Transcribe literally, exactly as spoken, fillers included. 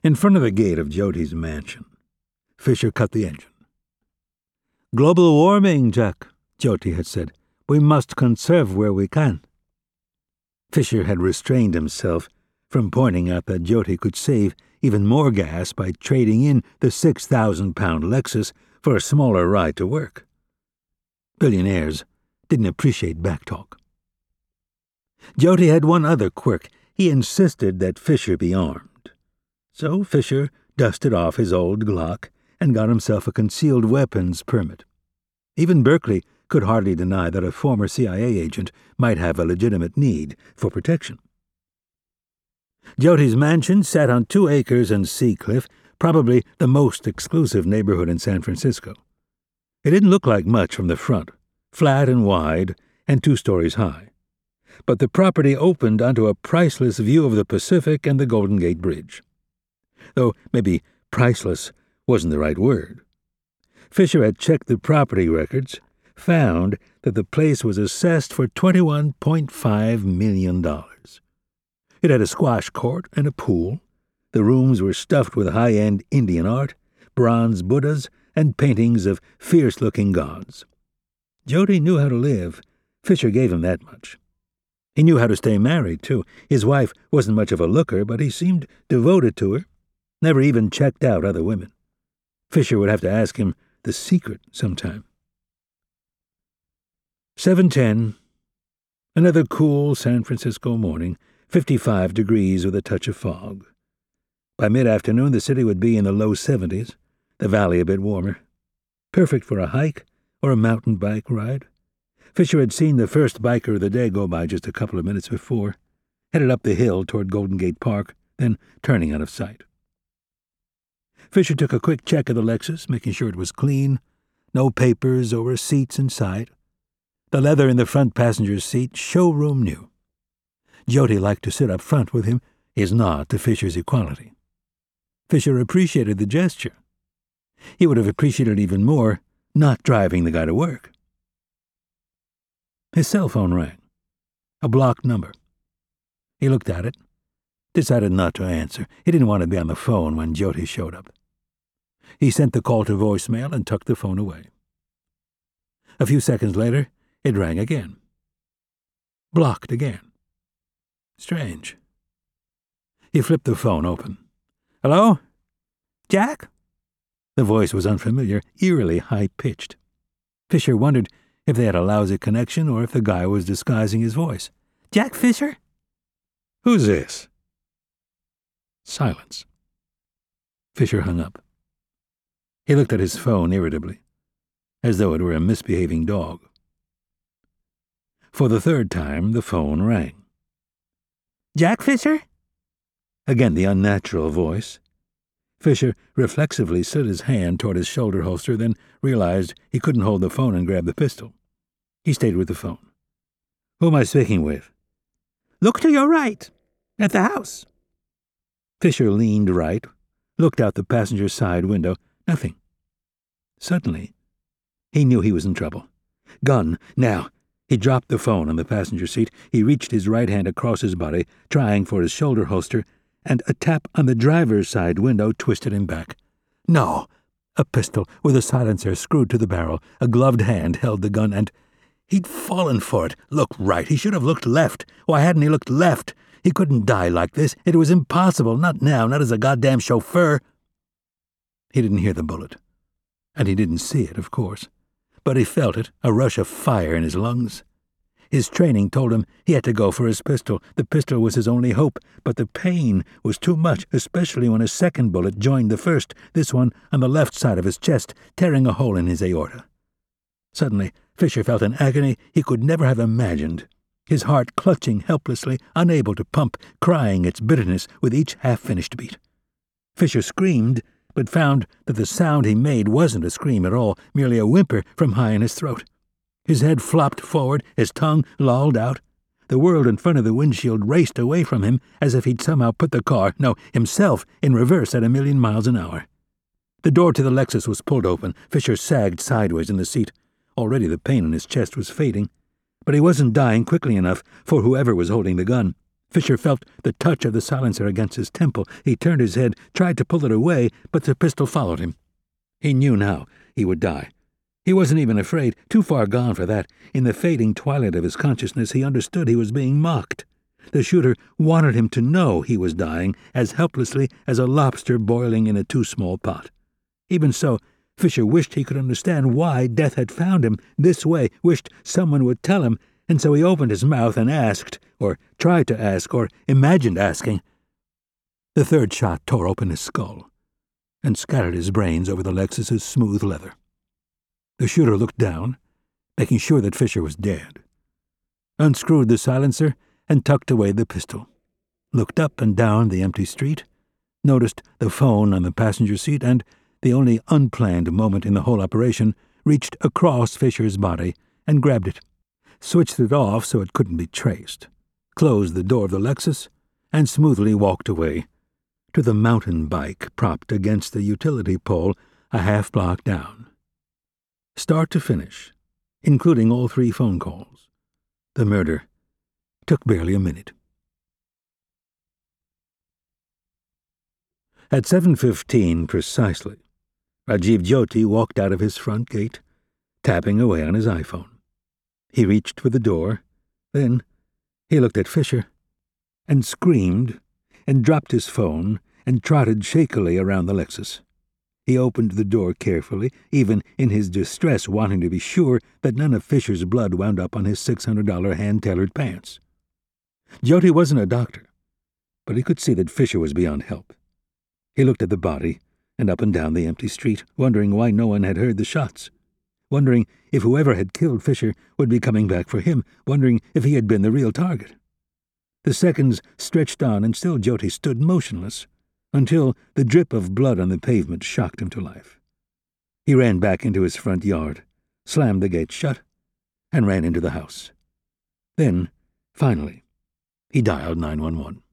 In front of the gate of Jody's mansion, Fisher cut the engine. "Global warming, Jack," Jody had said. "We must conserve where we can." Fisher had restrained himself from pointing out that Jody could save even more gas by trading in the six thousand pound Lexus for a smaller ride to work. Billionaires didn't appreciate backtalk. Jody had one other quirk. He insisted that Fisher be armed. So Fisher dusted off his old Glock and got himself a concealed weapons permit. Even Berkeley could hardly deny that a former C I A agent might have a legitimate need for protection. Jody's mansion sat on two acres and Seacliff, probably the most exclusive neighborhood in San Francisco. It didn't look like much from the front, flat and wide and two stories high. But the property opened onto a priceless view of the Pacific and the Golden Gate Bridge. Though maybe priceless wasn't the right word. Fisher had checked the property records, found that the place was assessed for twenty-one point five million dollars. It had a squash court and a pool. The rooms were stuffed with high-end Indian art, bronze Buddhas, and paintings of fierce-looking gods. Jody knew how to live. Fisher gave him that much. He knew how to stay married, too. His wife wasn't much of a looker, but he seemed devoted to her, never even checked out other women. Fisher would have to ask him the secret sometime. seven ten. Another cool San Francisco morning, fifty-five degrees with a touch of fog. By mid-afternoon, the city would be in the low seventies, the valley a bit warmer. Perfect for a hike or a mountain bike ride. Fisher had seen the first biker of the day go by just a couple of minutes before, headed up the hill toward Golden Gate Park, then turning out of sight. Fisher took a quick check of the Lexus, making sure it was clean, no papers or receipts in sight. The leather in the front passenger's seat, showroom new. Jody liked to sit up front with him, his nod to Fisher's equality. Fisher appreciated the gesture. He would have appreciated even more not driving the guy to work. His cell phone rang. A blocked number. He looked at it, decided not to answer. He didn't want to be on the phone when Jody showed up. He sent the call to voicemail and tucked the phone away. A few seconds later, it rang again. Blocked again. Strange. He flipped the phone open. "Hello? Jack?" The voice was unfamiliar, eerily high-pitched. Fisher wondered if they had a lousy connection or if the guy was disguising his voice. "Jack Fisher?" "Who's this?" Silence. Fisher hung up. He looked at his phone irritably, as though it were a misbehaving dog. For the third time, the phone rang. "Jack Fisher?" Again the unnatural voice. Fisher reflexively slid his hand toward his shoulder holster, then realized he couldn't hold the phone and grab the pistol. He stayed with the phone. "Who am I speaking with?" "Look to your right, at the house." Fisher leaned right, looked out the passenger side window. Nothing. Suddenly, he knew he was in trouble. Gun, now. He dropped the phone on the passenger seat. He reached his right hand across his body, trying for his shoulder holster, and a tap on the driver's side window twisted him back. No! A pistol with a silencer screwed to the barrel. A gloved hand held the gun, and he'd fallen for it. Look right. He should have looked left. Why hadn't he looked left? He couldn't die like this. It was impossible. Not now. Not as a goddamn chauffeur. He didn't hear the bullet. And he didn't see it, of course. But he felt it, a rush of fire in his lungs. His training told him he had to go for his pistol. The pistol was his only hope, but the pain was too much, especially when a second bullet joined the first, this one on the left side of his chest, tearing a hole in his aorta. Suddenly, Fisher felt an agony he could never have imagined, his heart clutching helplessly, unable to pump, crying its bitterness with each half-finished beat. Fisher screamed, but found that the sound he made wasn't a scream at all, merely a whimper from high in his throat. His head flopped forward, his tongue lolled out. The world in front of the windshield raced away from him as if he'd somehow put the car, no, himself, in reverse at a million miles an hour. The door to the Lexus was pulled open. Fisher sagged sideways in the seat. Already the pain in his chest was fading, but he wasn't dying quickly enough for whoever was holding the gun. Fisher felt the touch of the silencer against his temple. He turned his head, tried to pull it away, but the pistol followed him. He knew now he would die. He wasn't even afraid, too far gone for that. In the fading twilight of his consciousness, he understood he was being mocked. The shooter wanted him to know he was dying as helplessly as a lobster boiling in a too-small pot. Even so, Fisher wished he could understand why death had found him this way, wished someone would tell him, and so he opened his mouth and asked, or tried to ask, or imagined asking. The third shot tore open his skull and scattered his brains over the Lexus's smooth leather. The shooter looked down, making sure that Fisher was dead, unscrewed the silencer and tucked away the pistol, looked up and down the empty street, noticed the phone on the passenger seat, and, the only unplanned moment in the whole operation, reached across Fisher's body and grabbed it, switched it off so it couldn't be traced, closed the door of the Lexus, and smoothly walked away to the mountain bike propped against the utility pole a half block down. Start to finish, including all three phone calls, the murder took barely a minute. At seven fifteen precisely, Rajiv Jyoti walked out of his front gate, tapping away on his iPhone. He reached for the door, then he looked at Fisher and screamed and dropped his phone and trotted shakily around the Lexus. He opened the door carefully, even in his distress wanting to be sure that none of Fisher's blood wound up on his six hundred dollar hand-tailored pants. Jyoti wasn't a doctor, but he could see that Fisher was beyond help. He looked at the body and up and down the empty street, wondering why no one had heard the shots, wondering if whoever had killed Fisher would be coming back for him, wondering if he had been the real target. The seconds stretched on, and still Jyoti stood motionless, until the drip of blood on the pavement shocked him to life. He ran back into his front yard, slammed the gate shut, and ran into the house. Then, finally, he dialed nine one one.